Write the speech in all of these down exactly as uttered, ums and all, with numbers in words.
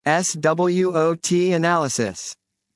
SWOT analysis.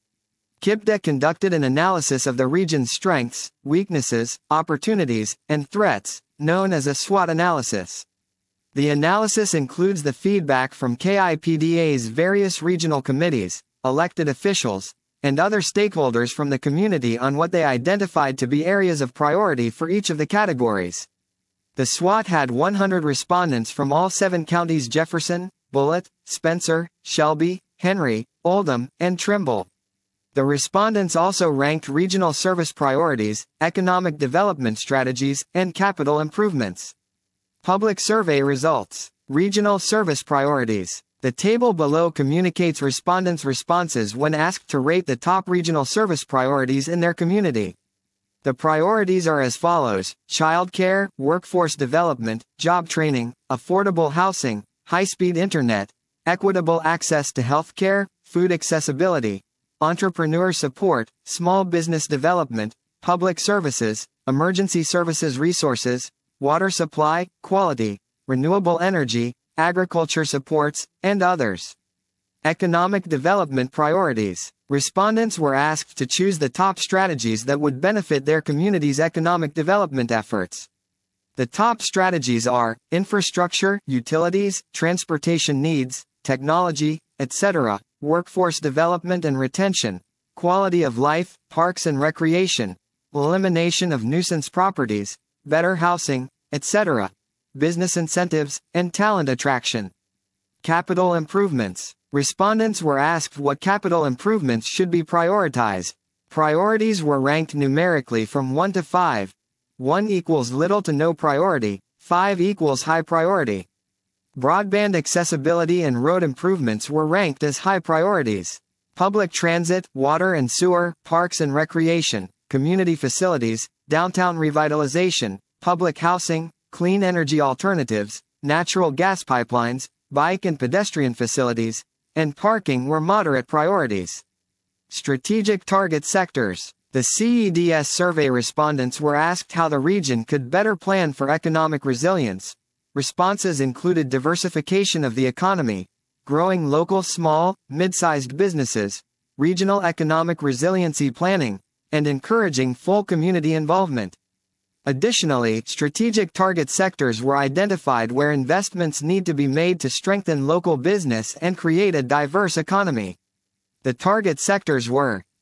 KIPDA conducted an analysis of the region's strengths, weaknesses, opportunities, and threats, known as a SWOT analysis. The analysis includes the feedback from KIPDA's various regional committees, elected officials, and other stakeholders from the community on what they identified to be areas of priority for each of the categories. The SWOT had one hundred respondents from all seven counties: Jefferson, Bullitt, Spencer, Shelby, Henry, Oldham, and Trimble. The respondents also ranked regional service priorities, economic development strategies, and capital improvements. Public survey results. Regional service priorities. The table below communicates respondents' responses when asked to rate the top regional service priorities in their community. The priorities are as follows: childcare, workforce development, job training, affordable housing, high-speed internet, equitable access to healthcare, food accessibility, entrepreneur support, small business development, public services, emergency services resources, water supply, quality, renewable energy, agriculture supports, and others. Economic development priorities. Respondents were asked to choose the top strategies that would benefit their community's economic development efforts. The top strategies are infrastructure, utilities, transportation needs, technology, et cetera, workforce development and retention, quality of life, parks and recreation, elimination of nuisance properties, better housing, et cetera, business incentives, and talent attraction. Capital improvements. Respondents were asked what capital improvements should be prioritized. Priorities were ranked numerically from one to five. one equals little to no priority, five equals high priority. Broadband accessibility and road improvements were ranked as high priorities. Public transit, water and sewer, parks and recreation, community facilities, downtown revitalization, public housing, clean energy alternatives, natural gas pipelines, bike and pedestrian facilities, and parking were moderate priorities. Strategic target sectors. The C E D S survey respondents were asked how the region could better plan for economic resilience. Responses included diversification of the economy, growing local small, mid-sized businesses, regional economic resiliency planning, and encouraging full community involvement. Additionally, strategic target sectors were identified where investments need to be made to strengthen local business and create a diverse economy. The target sectors were